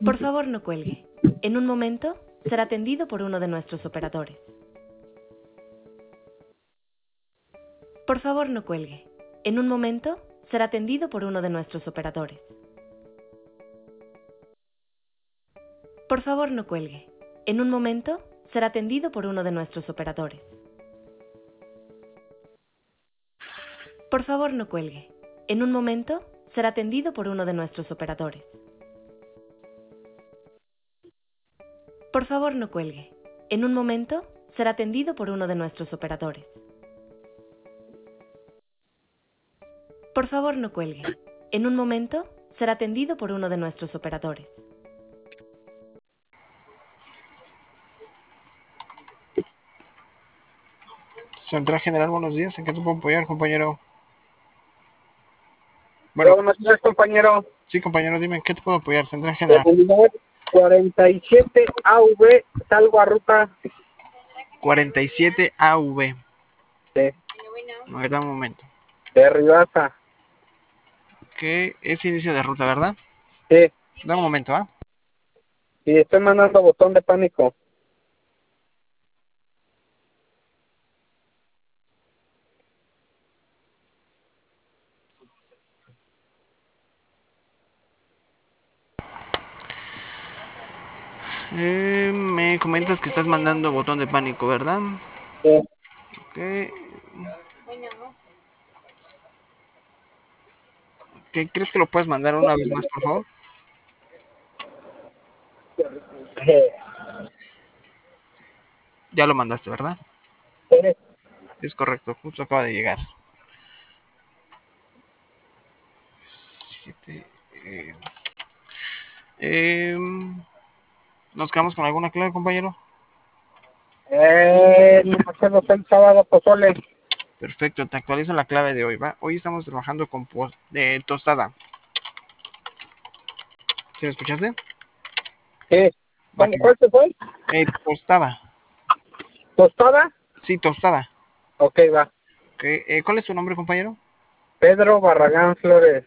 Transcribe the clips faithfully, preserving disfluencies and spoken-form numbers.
Por favor, no cuelgue. En un momento, será atendido por uno de nuestros operadores. Por favor, no cuelgue. En un momento, será atendido por uno de nuestros operadores. Por favor, no cuelgue. En un momento, será atendido por uno de nuestros operadores. Por favor, no cuelgue. En un momento, será atendido por uno de nuestros operadores. Por favor, no cuelgue. En un momento, será atendido por uno de nuestros operadores. Por favor, no cuelgue. En un momento, será atendido por uno de nuestros operadores. Central General, buenos días. ¿En qué te puedo apoyar, compañero? Bueno, buenos días, compañero. Sí, compañero, dime, ¿en qué te puedo apoyar, Central General? Unidad cuarenta y siete A V, salgo a ruta. cuarenta y siete A V. Sí. A ver, dame un momento. De Rivasa. Que es inicio de ruta, ¿verdad? Sí. Dame un momento, ¿ah? Y estoy mandando botón de pánico. Eh, me comentas que estás mandando botón de pánico, ¿verdad? Sí. Ok. ¿Qué crees que lo puedes mandar una vez más, por favor? Sí. Ya lo mandaste, ¿verdad? Sí. Es correcto, justo acaba de llegar. Siete, eh, eh, ¿Nos quedamos con alguna clave, compañero? Eh, no me acuerdo, fue el sábado, pozole. Perfecto, te actualizo la clave de hoy, ¿va? Hoy estamos trabajando con de tostada. ¿Sí me escuchaste? Sí. Va, ¿Cuál, cuál se fue? Eh, tostada. ¿Tostada? Sí, tostada. Ok, va. Okay. Eh, ¿Cuál es tu nombre, compañero? Pedro Barragán Flores.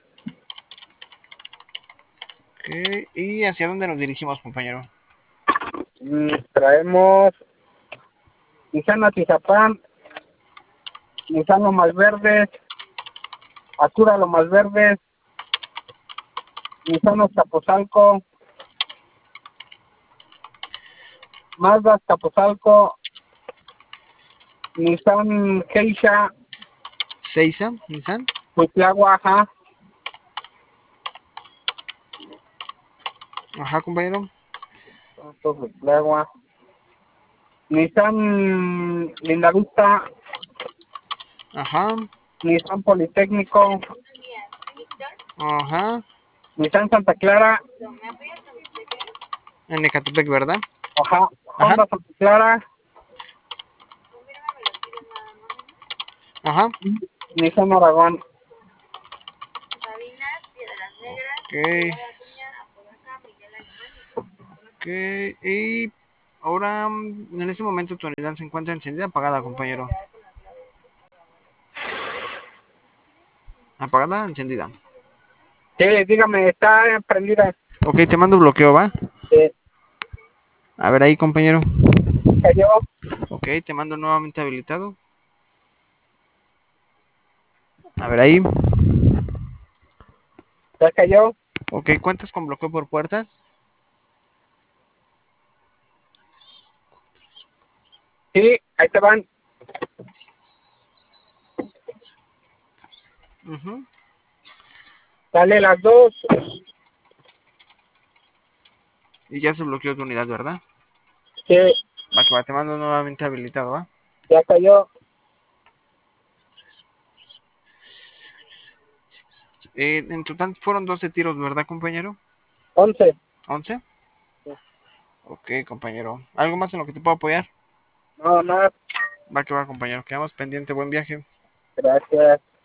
Okay. ¿Y hacia dónde nos dirigimos, compañero? Mm, traemos Nissan Atizapán, Nissan Lomas Verdes, Acura Lomas Verdes, Nissan Azcapotzalco, Mazda Azcapotzalco, Nissan Geisha, Seiza, Nissan. Cuitlagua, ajá. Ajá, compañero. Cuitlagua. Nissan Lindavista, Ajá. Nissan Politécnico, Ajá. Nissan Santa Clara, En Ecatepec, ¿verdad? ajá, Ajá. Honda Santa Clara, Ajá. Nissan Aragón. Ok. Ok. Y ahora, en este momento tu unidad se encuentra encendida o apagada, compañero. ¿Apagada o encendida? Sí, dígame, está prendida. Ok, te mando bloqueo, ¿va? Sí. A ver ahí, compañero. Cayó. Ok, te mando nuevamente habilitado. A ver ahí. ¿Ya cayó? Ok, ¿cuentas con bloqueo por puertas? Sí, ahí te van. Uh-huh. Dale las dos. Y ya se bloqueó tu unidad, ¿verdad? Sí, Va, que va, te mando nuevamente habilitado, ¿va? ya cayó. Eh, en total fueron doce tiros, ¿verdad, compañero? Once. ¿once? Sí. Ok, compañero. ¿Algo más en lo que te puedo apoyar? No, no, Va, que va, compañero. Quedamos pendiente. Buen viaje. gracias.